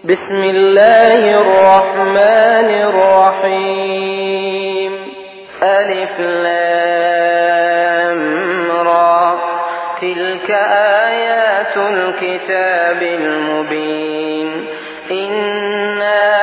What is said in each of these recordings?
بسم الله الرحمن الرحيم. ألف لام را. تلك آيات الكتاب المبين. إنا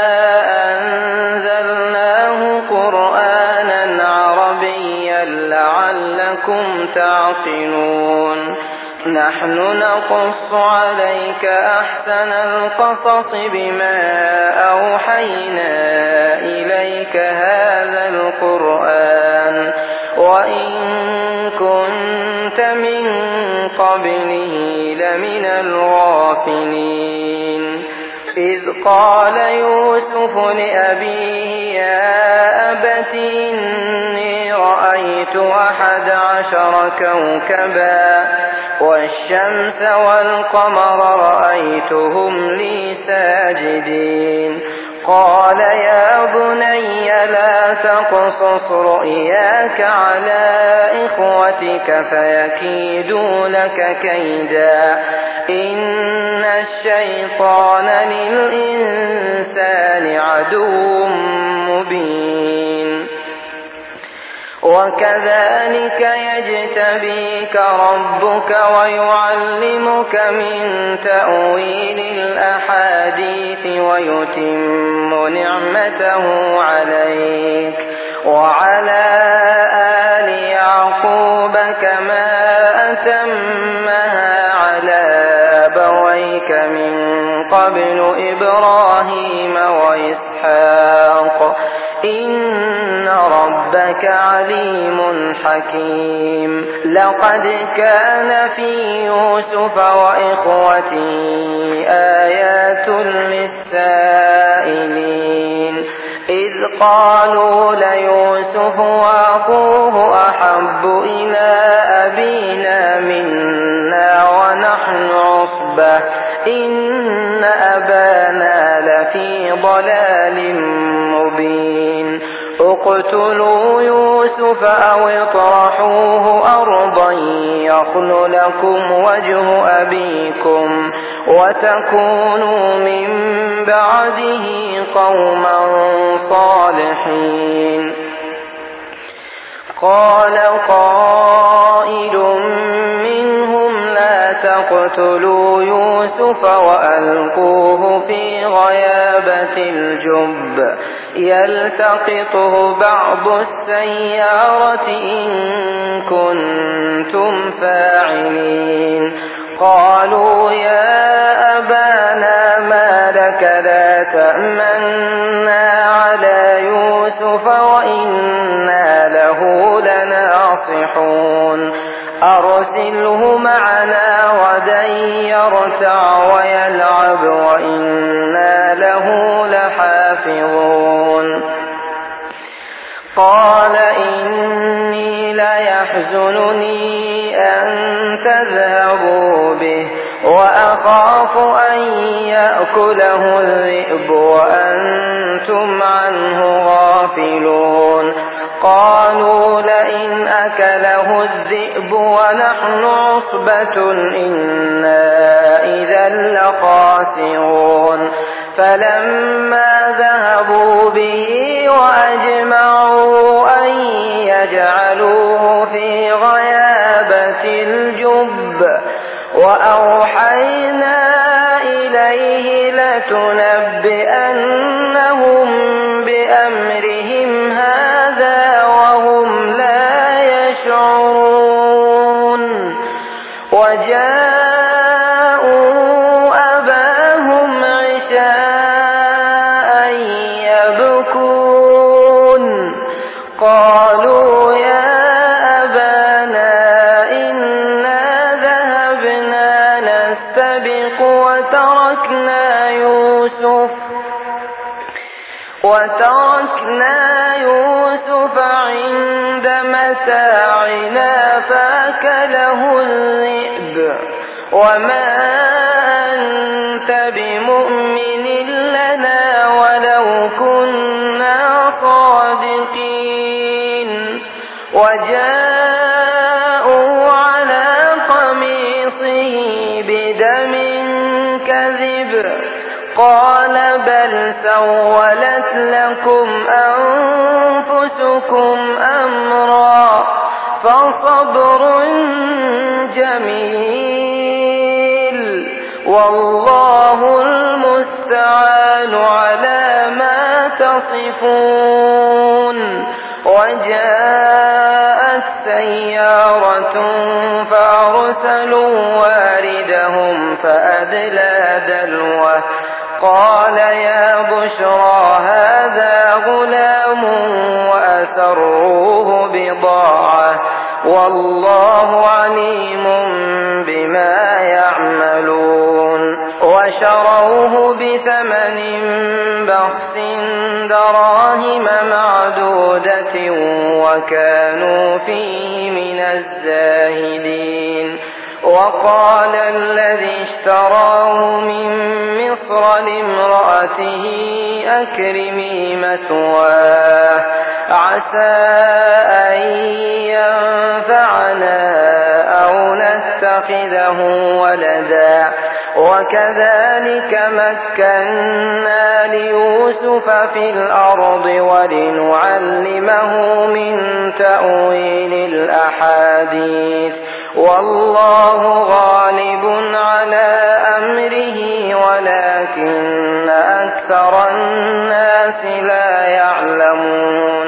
أنزلناه قرآنا عربيا لعلكم تعقلون. نحن نقص عليك أحسن القصص بما أوحينا إليك هذا القرآن وإن كنت من قبله لمن الغافلين. إذ قال يوسف لأبيه يا أبت إني رأيت 11 كوكبا والشمس والقمر رأيتهم لي ساجدين. قال يا بني لا تقصص رؤياك على إخوتك فيكيدوا لك كيدا إن الشيطان للإنسان عدو مبين. وكذلك يجتبيك ربك ويعلمك من تأويل الأحاديث ويتم نعمته عليك وعلى آل يعقوب كما أتمها على أبويك من قبل إبراهيم وإسحاق إن ربك عليم حكيم. لقد كان في يوسف وإخوته آيات للسائلين إذ قالوا ليوسف وأخوه أحب إلى أبينا منا ونحن عصبة إن أبانا لفي ضلال مبين. اقتلوا يوسف أو اطرحوه أرضا يخل لكم وجه أبيكم وتكونوا من بعده قوما صالحين. قال قائل منهم لا تقتلوا يوسف وألقوه في غيابة الجب يلتقطه بعض السيارة إن كنتم فاعلين. قالوا يا أبانا ما لك لا تأمنا على يوسف وإنا له لناصحون. أرسله معنا غدا يرتع ويلعب وإنا له لحافظون. قال إني ليحزنني أن تذهبوا به وأخاف أن يأكله الذئب وأنتم عنه غافلون. قالوا لئن أكله الذئب ونحن عصبة إنا إذا لخاسرون. فلما ذهبوا به وأجمعوا أن يجعلوه في غيابة الجب وأوحينا إليه لتنبئنهم بأمرهم هذا وهم لا يشعرون. وجاءوا أباهم عشاء يبكون. قالوا يا أبانا إنا ذهبنا نستبق وتركنا يوسف عند متاعنا فأكله الذئب وما أنت بمؤمن لنا ولو كنا صادقين. وجاءوا على قميصه بدم كذب قال بل سولت لكم أنفسكم أمرا فصبر جميل والله المستعان على ما تصفون. وجاءت سيارة فأرسلوا واردهم فأدلى دلوه قال يا بشرى هذا غلام وأسروه بضاعة والله عليم بما يعملون. وشروه بثمن بخس دراهم معدودة وكانوا فيه من الزاهدين. وقال الذي اشتراه من مصر لامرأته أكرمي مثواه عسى أن ينفعنا أو نتخذه ولدا وكذلك مكنا ليوسف في الأرض ولنعلمه من تأويل الأحاديث والله غالب على أمره ولكن أكثر الناس لا يعلمون.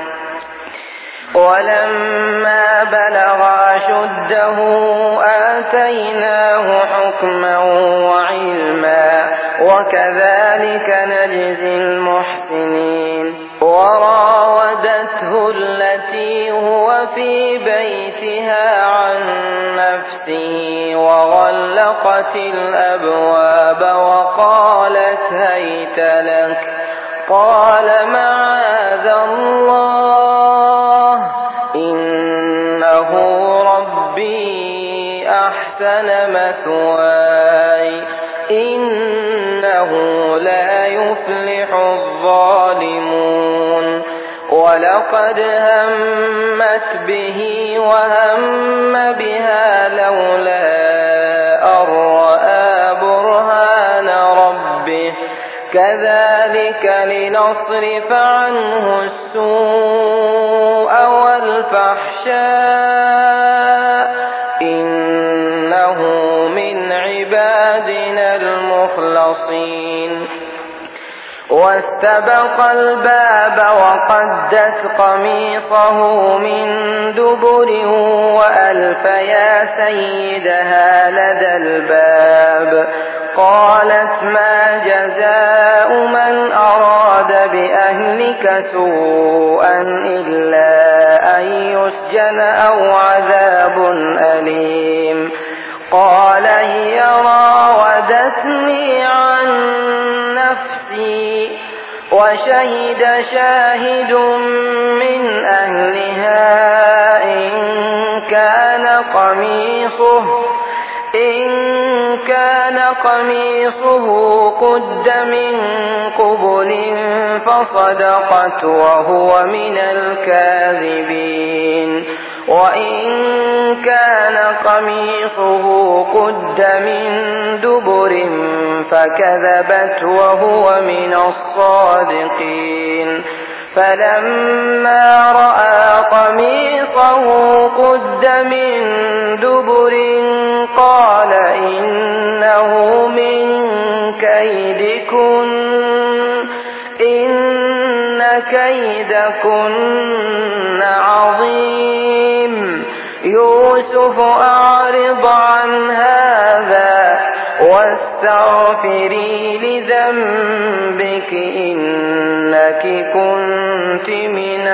ولما بلغ أشده آتيناه حكما وعلما وكذلك نجزي المحسنين. وراودته التي هو في بيتها عن نفسه وغلقت الأبواب وقالت هيت لك قال معاذ الله إنه ربي أحسن مثواي إنه لا يفلح الظالمون. ولقد همت به وهم بها لولا أن رأى برهان ربه كذلك لنصرف عنه السوء والفحشاء إنه من عبادنا المخلصين. واستبق الباب وقدت قميصه من دبر وألف يا سيدها لدى الباب قالت ما جزاء من أراد بأهلك سوءا إلا أن يسجن أو عذاب أليم. قال هي راودتني عن نفسي وشهد شاهد من أهلها إن كان قميصه قد من قبل فصدقت وهو من الكاذبين وإن كان قميصه قد من دبر فكذبت وهو من الصادقين. فلما رأى قميصه قد من دبر قال إنه من كيدكن إن كيدكن عظيم. يوسف أعرض عن هذا واستغفري لذنبك إنك كنت من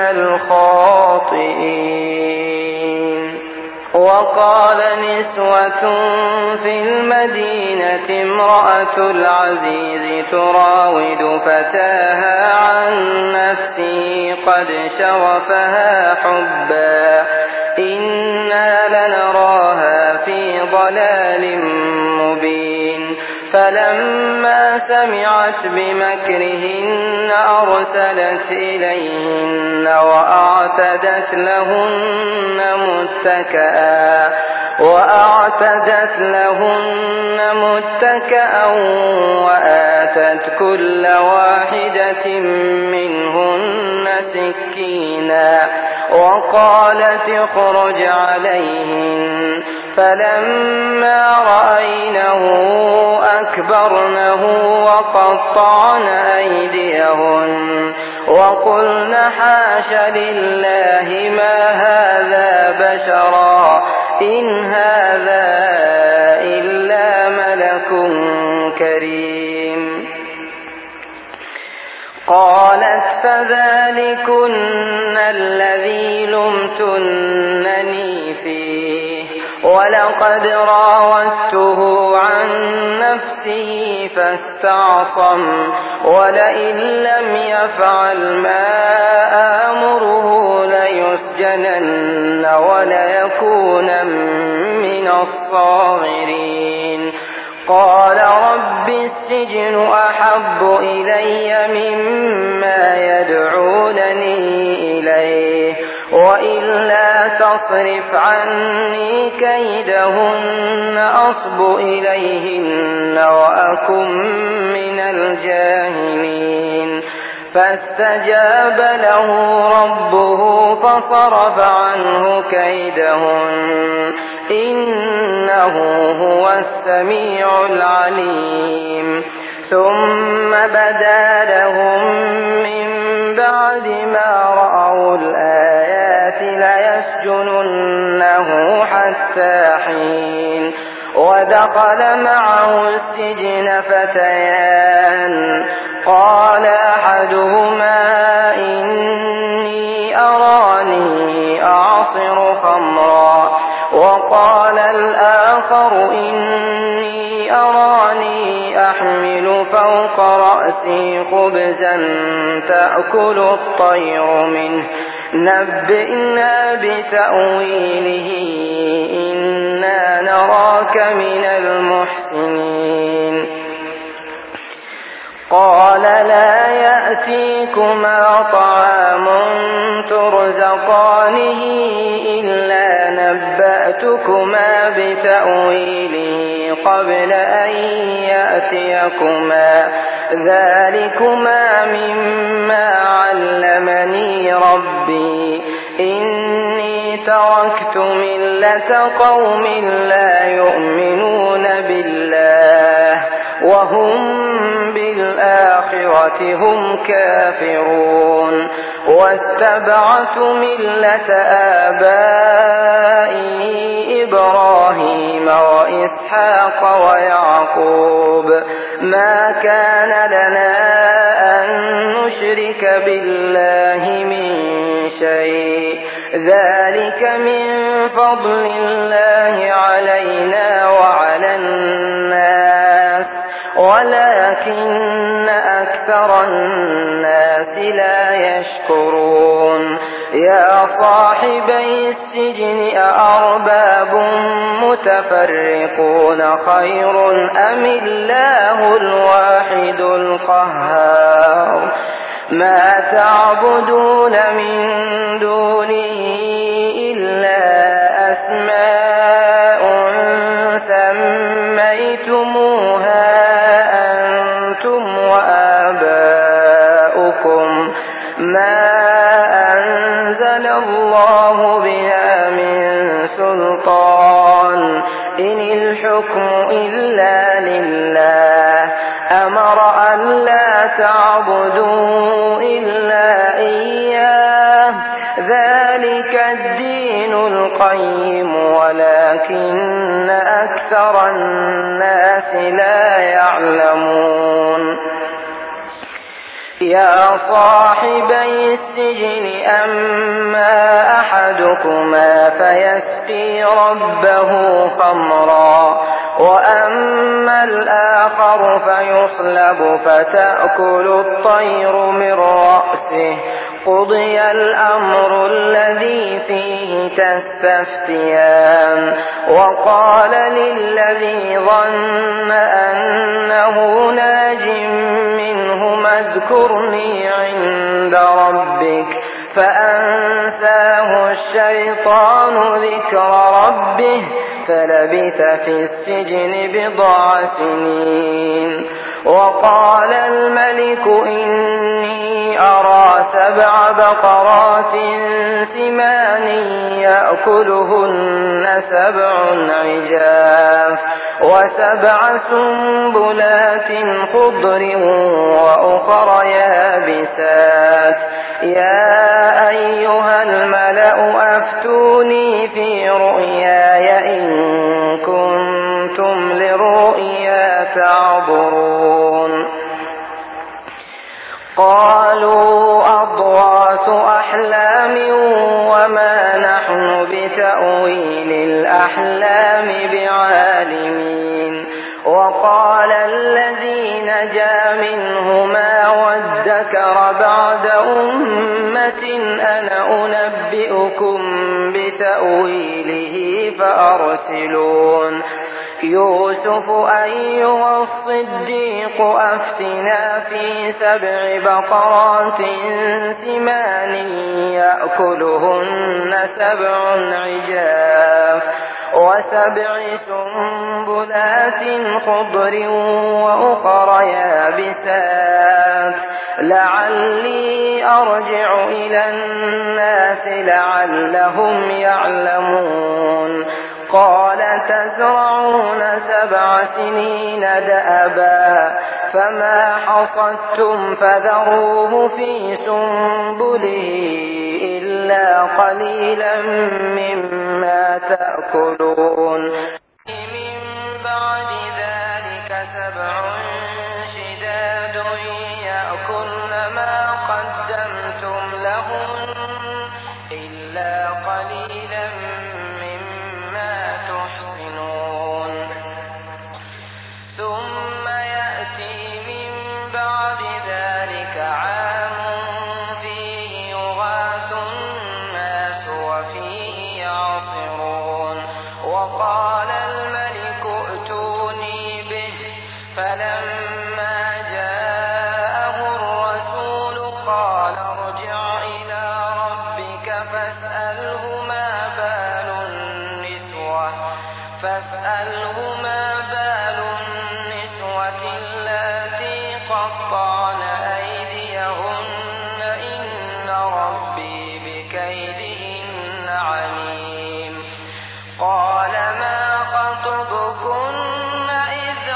الخاطئين. وقال نسوة في المدينة امرأة العزيز تراود فتاها عن نفسه قد شغفها حبا إنا لنراها في ضلال مبين. فلما سمعت بمكرهن أرسلت إليهن وأعتدت لهن متكئا وأعتدت لهن متكأ وآتت كل واحدة منهن سكينا وقالت اخرج عليهن فلما رأينه أكبرنه وقطعن أيديهن وقلن حاش لله ما هذا بشرا إن هذا إلا ملك كريم. قالت فذلكن الذي لمتنني فيه ولقد راودته عن نفسه فاستعصم ولئن لم يفعل ما آمره ليسجنن وليكون من الصاغرين. قال رب السجن أحب إلي مما يدعونني إليه وإلا تصرف عني كيدهن أصب إليهن وأكن من الجاهلين. فاستجاب له ربه فصرف عنه كيدهن إنه هو السميع العليم. ثم بدا لهم من بعد ما رأوا الآيات ليسجننه حتى حين. ودخل معه السجن فتيان قال أحدهما إني أراني أعصر خمرا وقال الآخر إني أراني أحمل فوق رأسي خبزا تأكل الطير منه نبئنا بتأويله إنا نراك من المحسنين. قال لا يأتيكما طعام ترزقانه إلا نبأتكما بتأويله قبل أن يأتيكما ذلكما مما علمني ربي إني تركت ملة قوم لا يؤمنون بالله وهم بالآخرة هم كافرون. واتبعت ملة آبائي إبراهيم وإسحاق ويعقوب ما كان لنا أن نشرك بالله من شيء ذلك من فضل الله علينا وعلى الناس ولكن أكثر الناس لا يشكرون. يا صاحبي السجن أأرباب متفرقون خير أم الله الواحد القهار. ما تعبدون من دونه إلا أسماء سميتموها أنتم وآباؤكم ما أنزل الله بها من سلطان إن الحكم إلا لله أمر أن لا تعبدوا إلا إياه ذلك الدين القيم ولكن أكثر الناس لا يعلمون. يا صاحبي السجن أما أحدكما فيسقي ربه خمرا وأما الآخر فيصلب فتأكل الطير من رأسه قضي الأمر الذي فيه تستفتيان. وقال للذي ظن أنه ناج منهما اذكرني عند ربك فأنساه الشيطان ذكر ربه فلبث في السجن بضع سنين. وقال الملك إني أرى 7 بقرات سمان يأكلهن 7 عجاف و7 سنبلات خضر وأخر يابسات. يا أيها الملأ أفتوني في رؤياي إن كنتم للرؤيا تعبرون. قالوا أضغاث أحلام وما نحن بتأويل الأحلام بعالمين. وقال الذي نجا منهما وادكر بعد أمة أنا أنبئكم بتأويله فأرسلون. يوسف أيها الصديق أفتنا في 7 بقرات سمان يأكلهن 7 عجاف و7 سنبلات خضر وأخر يابسات لعلي أرجع إلى الناس لعلهم يعلمون. قال تزرعون 7 سنين دأبا فما حصدتم فذروه في سنبله إلا قليلا مما تأكلون. من بعد ذلك 7 شداد يأكلن ما قدمتم لهن إلا قليلا مما تحصنون. ثم يأتي من بعد ذلك عام فيه يغاث الناس وفيه يعصرون. وقال الملك ائتوني به فلما جاءه الرسول قال ارجع إلى ربك فاسأله ما بال النسوة اللاتي قطعن أيديهن إن ربي بكيدهن عليم. قال ما خطبكن إذ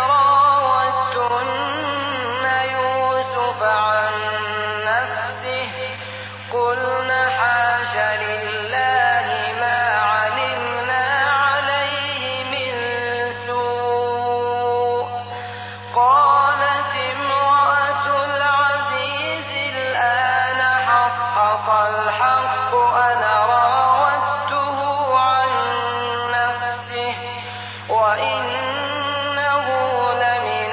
راوتن يوسف عن نفسه قلن حاش لله ما علمنا عليه من سوء. قالت امرأة العزيز الآن حصحص الحق أنا راودته عن نفسه وإنه لمن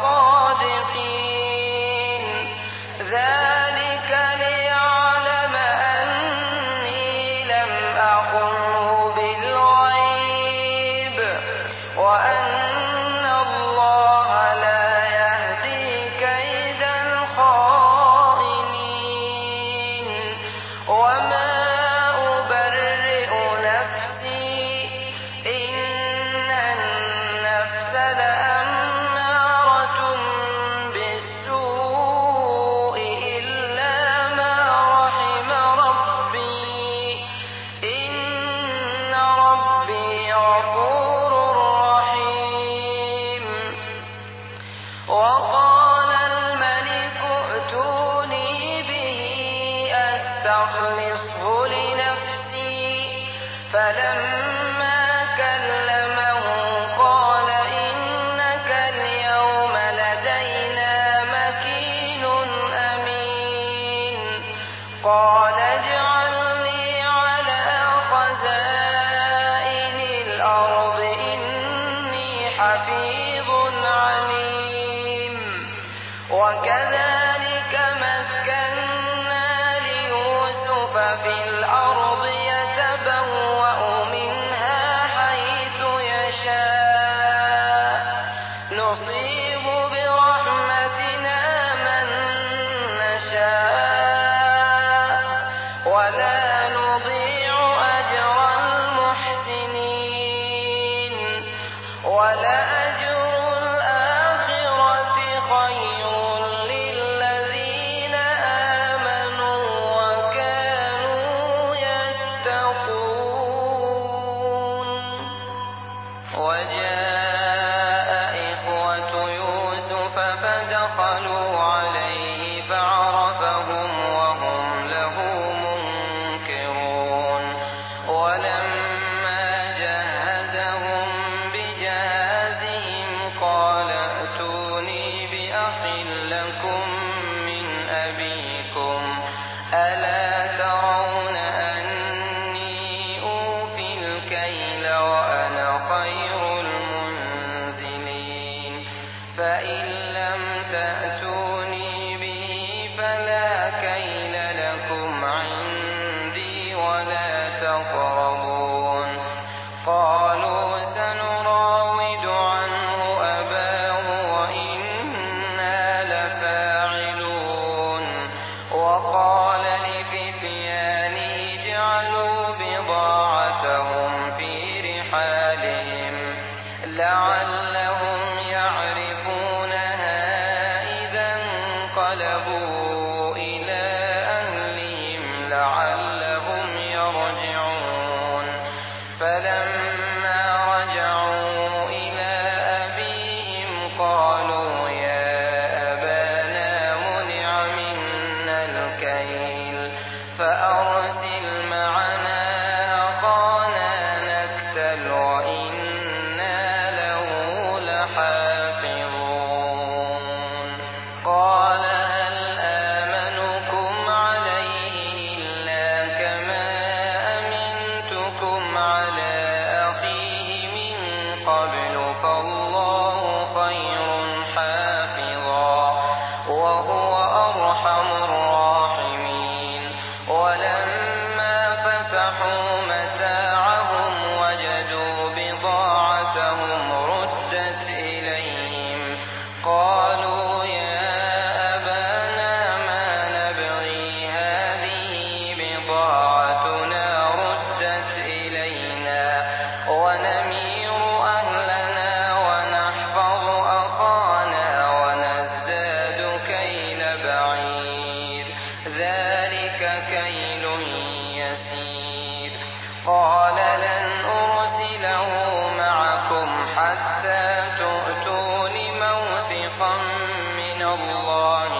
الصادقين. ذلك ليعلم أني لم أخنه بالغيب وأن الله لا يهدي كيد الخائنين. وما أبرئ نفسي إن النفس لأمارة بالسوء إلا ما رحم ربي إن ربي غفور رحيم. وقال الملك ائتوني به أستخلصه لنفسي فلما كلمه قال إنك اليوم لدينا مكين أمين. قال اجعلني على خزائن الأرض إني حفيظ عليم. وكذلك مكنا ليوسف في الأرض يتبوأ منها حيث يشاء نصيب برحمتنا من نشاء ولا نضيع أجر المحسنين. انقلبوا إلى أهلهم لعلهم يرجعون فلما رجعوا إلى أبيهم قالوا يا أبانا منع منا الكيل فأرسل معنا أخانا نكتل وإنا له لحافظون قال هل آمنكم عليه إلا كما أمنتكم على أخيه من قبل فالله خير حافظا وهو أرحم الراحمين ولما فتحوا متاعهم وجدوا بضاعتهم ردت إليهم قالوا يا أبانا ما نبغي هذه بضاعتنا ردت إلينا ونمير أهلنا ونحفظ أخانا ونزداد كيل بعير ذلك كيل يسير قال لن أرسله معكم حتى تؤتون موثقا من الله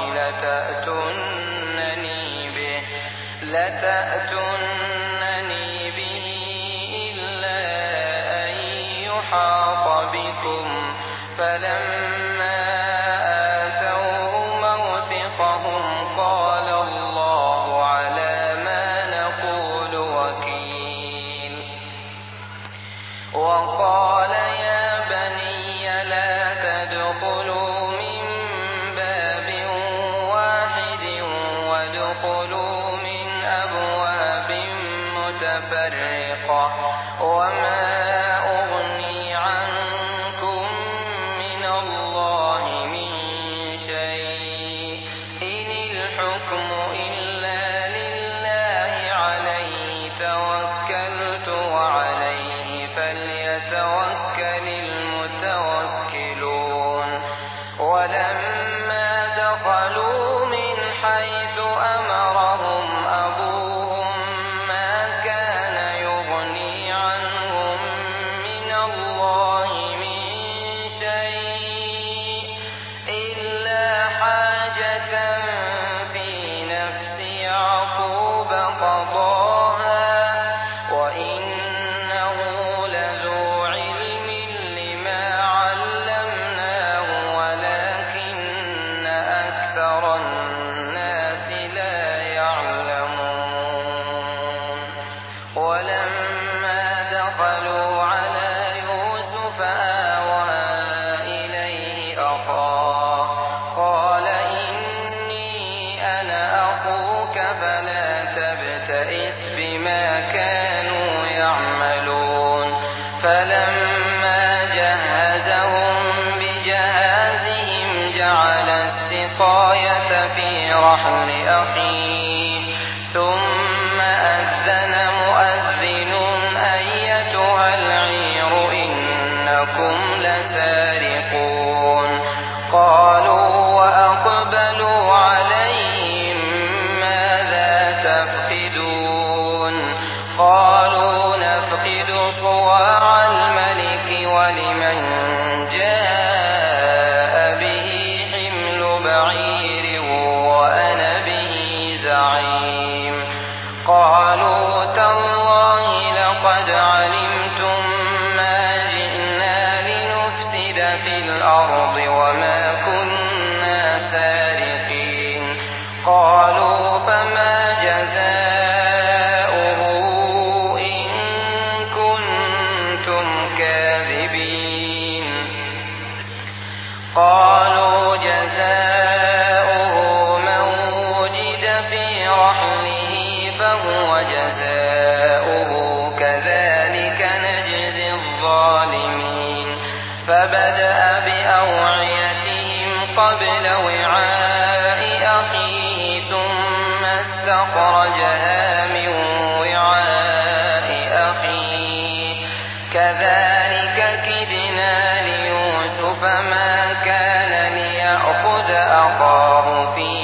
لتأتونني به إلا أن يحاط بكم فلما آتوه موثقهم قال الله على ما نقول وكيل وقال يا بني لا تدخلوا من باب واحد وادخلوا من أبواب متفرقة وما أغني عنكم من الله من شيء إن الحكم إلا لله عليه توكلت وعليه فليتوكل المتوكلون ولما دخلوا من حيث أمرهم أبوهم ما كان يغني عنهم من الله من شيء إلا حاجة في نفس يعقوب قضاها وإنه لذو علم لما علمناه ولكن أكثر الناس لا يعلمون ولما دخلوا على يوسف آوى إليه أخاه قال إني أنا أخوك فلا تبتئس بما كانوا يعملون فلما جهزهم بجهازهم جعل السقاية في رحل أخيه ثم أذن مؤذن أيتها العير إنكم لسارقون قالوا وأقبلوا عليهم ماذا تفقدون قالوا نفقد صواع الملك ولمن جاء به حمل بعير وأنا به زعيم قالوا تالله لقد علمتم ما جئنا لنفسد في الأرض وما كنا سارقين قالوا فما جزاؤه إن كنتم كاذبين قالوا جزاؤه من وجد في رحله فهو جزاؤه كذلك نجزي الظالمين فبدأ بأوعيتهم قبل وعاء أخيه ثم استخرجها من وعاء أخيه كذلك كدنا ليوسف ما كان ليأخذ أخاه في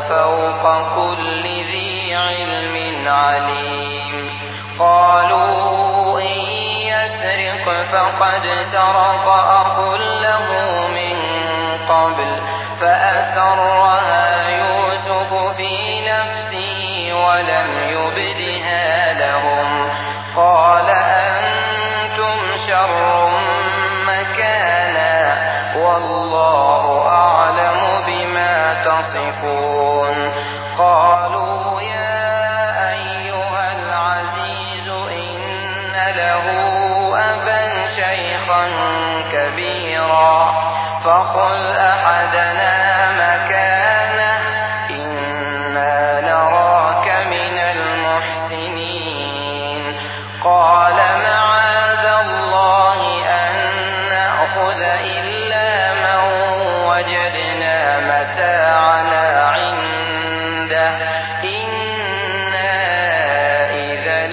وفوق كل ذي علم عليم قالوا إن يسرق فقد سرق أخ له من قبل فأسرها يوسف في نفسه ولم يبدها لهم قال أنتم شر مكانا والله أعلم بما تصفون قالوا يا أيها العزيز إن له أبا شيخا كبيرا فخذ أحدنا مكانه إنا نراك من المحسنين قال معاذ الله أن نأخذ إلا من وجدنا متاعنا عنده إنا إذا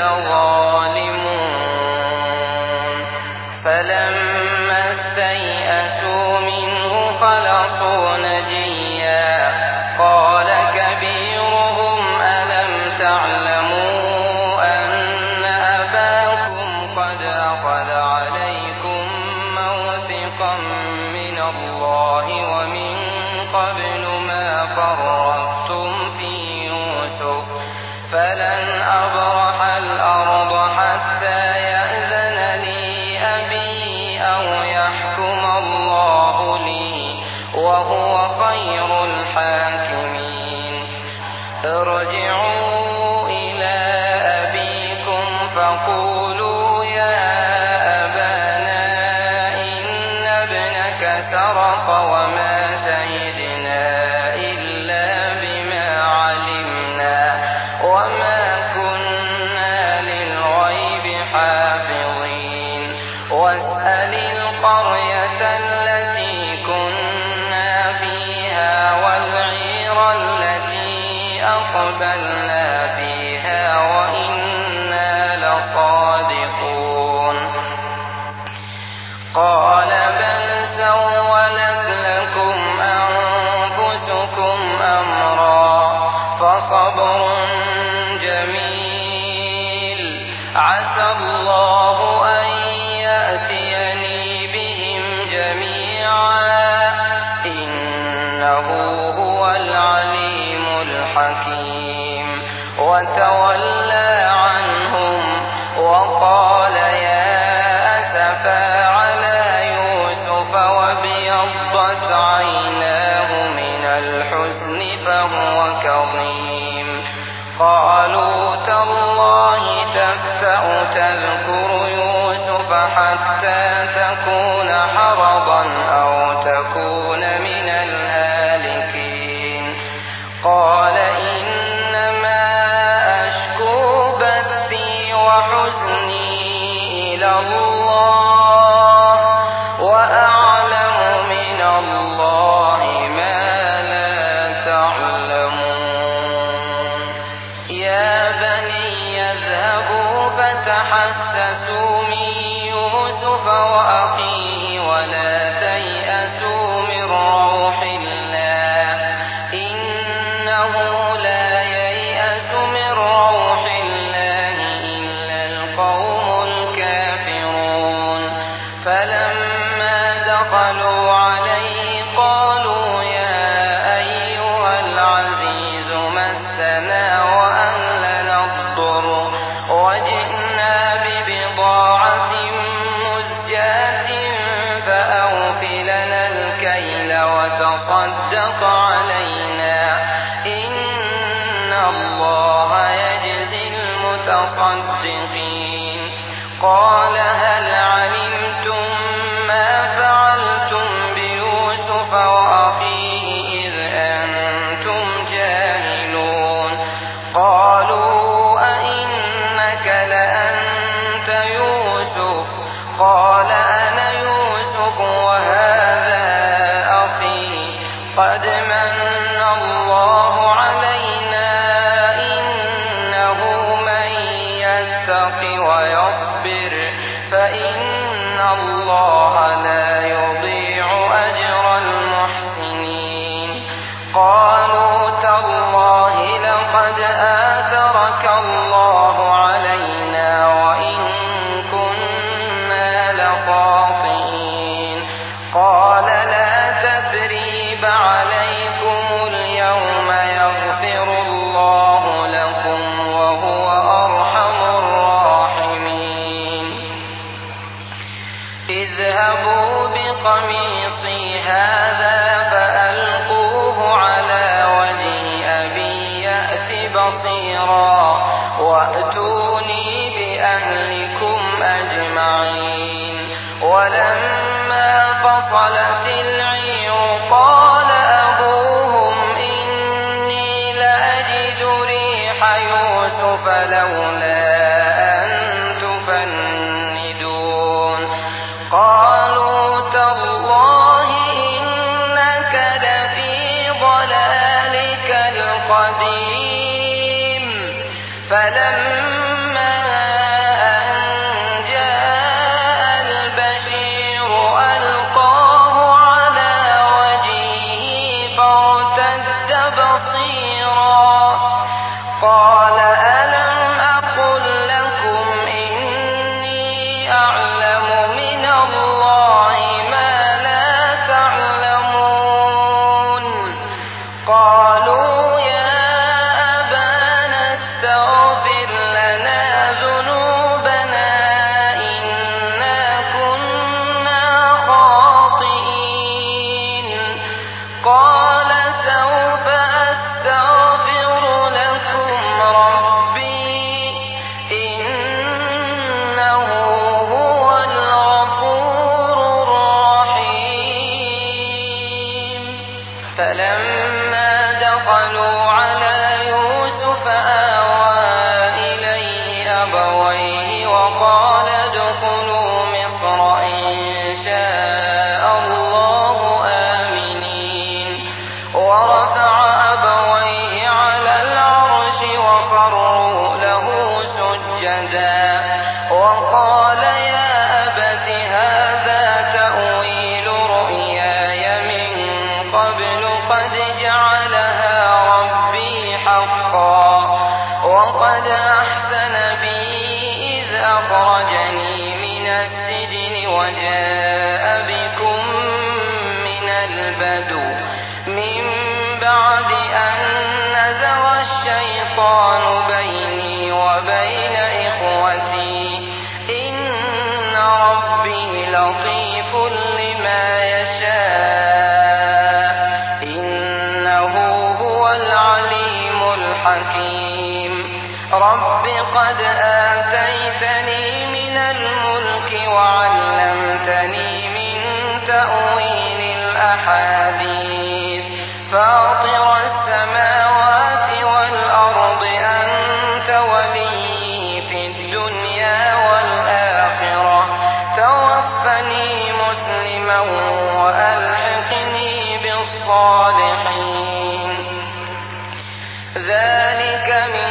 لظالمون فلما استيئسوا منه خلصوا نجيا قال كبيرهم ألم تعلموا أن أباكم قد أخذ عليكم موثقا من الله ومن قبل ما فرطتم في يوسف فلن أبرح الأرض حتى يأذن لي أبي أو يحكم الله لي وهو خير الحاكمين ارجعوا إلى أبيكم فقولوا يا أبانا إن ابنك سرق وما شهدنا إلا بما علمنا وما كنا للغيب حافظين واسأل القرية التي كنا فيها والعير التي أقبلنا فيها وإنا لصادقون قال بل سولت لكم أنفسكم أمرا فصبر جميل عسى الله أن يأتيني بهم جميعا إنه هو العليم الحكيم وتولى عنهم وقال يا أسفا على يوسف وابيضت عيناه من الحزن فهو كظيم قالوا تالله تفتأ تذكر يوسف حتى تكون حرضا أو تكون من الهالكين قال إنما أشكو بثي وحزني إلى الله وأعلم من الله ما لا تعلمون يا بني اذهبوا فتحسسوا من يوسف وأخيه ولا تيأسوا من روح الله إنه لا ييأس من روح الله إلا القوم الكافرون فلما دخلوا عليه قالوا يا أيها العزيز مسنا وأهلنا الضر وجئنا ببضاعة مزجاة فأوف لنا الكيل وتصدق علينا إن الله يجزي المتصدقين قال هل علمتم ما فعلتم بيوسف وأخيه إذ أنتم جاهلون قالوا أئنك لأنت يوسف قال أنا يوسف وهذا أخي قد من الله علينا إنه من يتق ويصبر فإن بصيرا وأتوني بأهلكم أجمعين. ولما فصلت العير قال أبوهم إني لأجد ريح يوسف لولا أن تفندون. قالوا تالله إنك لفي ضلالك القديم. فلما أن جاء البشير ألقاه على وجهه فارتد بصيرا قال ألم أقل لكم إني أعلم من الله ما لا تعلمون. قالوا يا أبانا استغفر لنا ذنوبنا إنا كنا خاطئين. قال سوف أستغفر لكم ربي إنه هو الغفور الرحيم. فلما دخلوا على يوسف آوى إليه أبويه وقال ادخلوا مصر إن شاء الله آمنين. ورفع أبويه على العرش وخروا له سجدا وقال يا أبت هذا تأويل رؤياي من قبل قد جعلها ربي حقا وقد أحسن بي إذ أخرجني من السجن وجاء بكم من البدو من بعد أن نزغ الشيطان بيني وبين إخوتي إن ربي لطيف لما يشاء إنه هو العليم الحكيم. رب قد آتيتني من الملك وعلمتني من تأويل الأحاديث فاطر السماوات والأرض أنت ولي في الدنيا والآخرة توفني مسلما وألحقني بالصالحين. ذلك من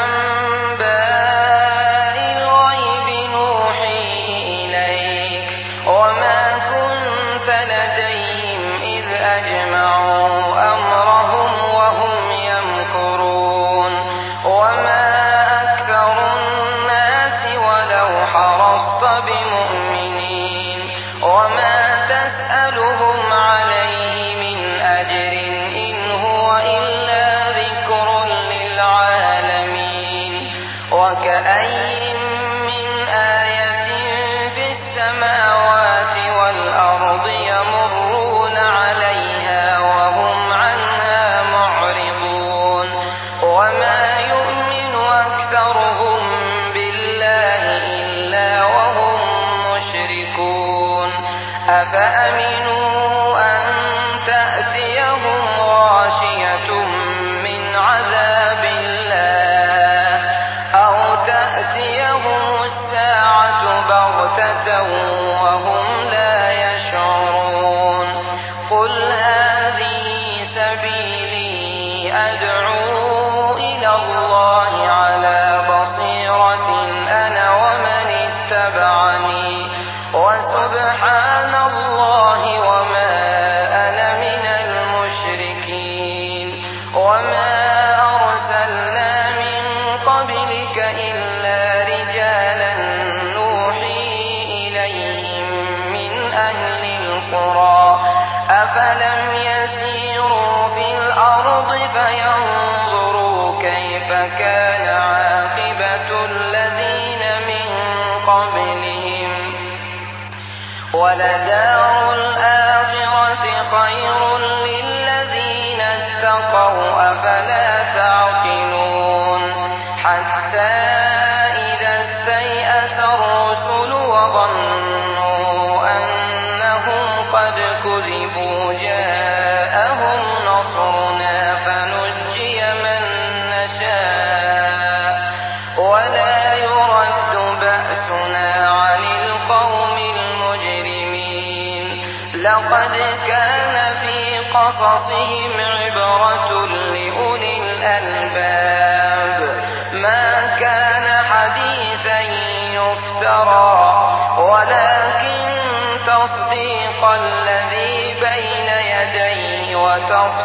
أنباء الغيب نوحيه إليك وما كنت لديهم إذ أجمعوا أمرهم وهم يمكرون. وما أكثر الناس ولو حرصت بمؤمنين وما تسألهم عليه من أجر إن هو إلا ذكر للعالمين. وكأي من آية في السماوات والأرض يمرون عليها وهم عنها معرضون. وما يؤمن أكثرهم بالله إلا وهم مشركون. أفأمنوا أن تأتيهم غاشية من عذاب الله أو تأتيهم الساعة بغتة وهم لا يشعرون. قل هذه سبيلي أدعو إلى الله على بصيرة أنا ومن اتبعني وسبحان الله وما أنا من المشركين. وما أرسلنا من قبلك إلا رجالا نوحي إليهم من أهل القرى أفلم يسيروا في الأرض فينظروا كيف كان عاقبة الذين من قبلهم ولدار الآخرة خير للذين اتقوا أفلا تعقلون. حتى إذا استيأس الرسل وظنوا أنهم قد كذبوا جاءهم نصرنا فنجي من نشاء ولا يرد بأسنا عن القوم المجرمين. لقد كان في قصصهم عبرة لأولي الألباب ما كان حديثا يفترى ولكن تصديق الذي بين يديه وتفصيل